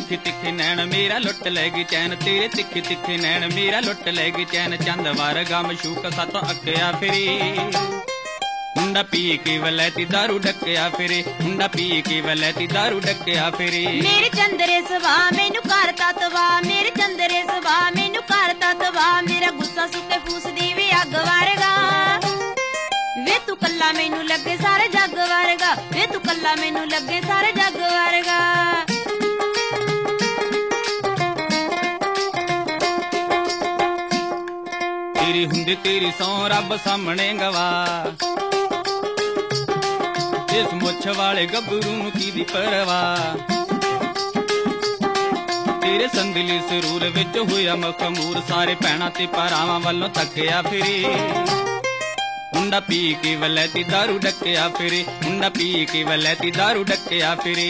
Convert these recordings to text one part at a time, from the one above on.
तिखे तिखे नैन मेरा लुट लैगी चैन, तेरे तिखे तिखे नैन मेरा लुट लैगी चैन। चंद वर्गा मशूक सातों अक्या फिरे, मुंडा पी के वलैती दारू डकिया फिरे, मुंडा पी के वलैती दारू डकिया फिरे। मेरे चंदरे सवा मैनू करता तवा, मेरे चंदरे सवा मैनू करता तवा। मेरा गुस्सा सुके फूस दी वे अग वर्गा, वे तू कल्ला मैनू लगे सारे जग वर्गा, वे तू कल्ला मैनू लगे सारे जग वर्गा। तेरी हुंदी तेरी सौ रब सामने गवा, इस मुछ वाले गबरू नूं कीदी परवाह। तेरे संदली सरूर विच होया मखमूर, सारे भैणां ते भरावां वल्लों तकिया फिरे। मुंडा पी के वलैती दारू डकिया फिरे, मुंडा पी के वलैती दारू डकिया फिरे।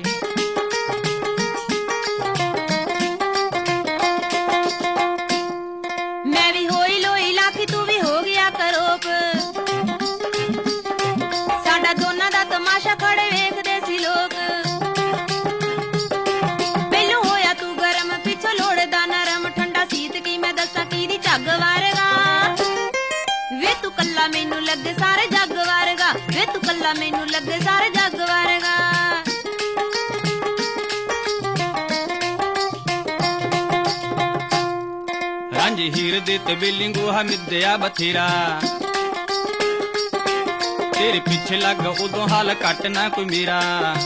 मैं भी होई लोई लाखी तू भी हो गया करोप, साडा दोनां दा तमाशा खड़े वेखदे सी लोक। पहलू होया तू गरम पिछो लोड़दा नरम, ठंडा सीत की मैं दस्सां कीदी झग वर्गा। वे तू कल्ला मैनू लगे सारे जग वर्गा, वे तू कल्ला मैनू लगे सारे जग वर्गा। रांझी हीर दे ते बेली गोहा मिद्या बथेरा, तेरे पिछे लग उदों हाल घट ना कोई मेरा।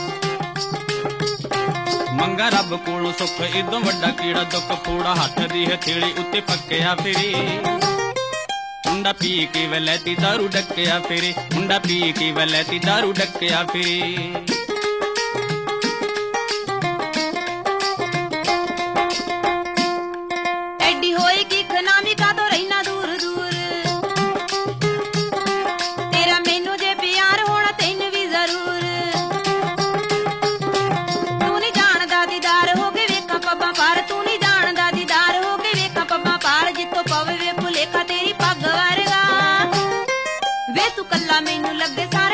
मंगा रब कोलों सुख इदों वड्डा कीड़ा, दुख फोड़ा हथ दी हथेली उत्ते पक्किया फिरे। मुंडा पी के वलैती दारू डकिया फिरे, मुंडा पी के वलैती दारू डकिया फिरे। एडी होएगी खनामी का तो रहना दूर दूर, तेरा मैनू जे प्यार होना तैन भी जरूर। तू नहीं जानदा दीदार हो के वेखा पब्बा पार, तू नहीं जानदा दीदार हो के वेखा पब्बा पार। जितो पवे भुलेखा तेरी पग वर्गा, वे तू कल्ला मैनू लगे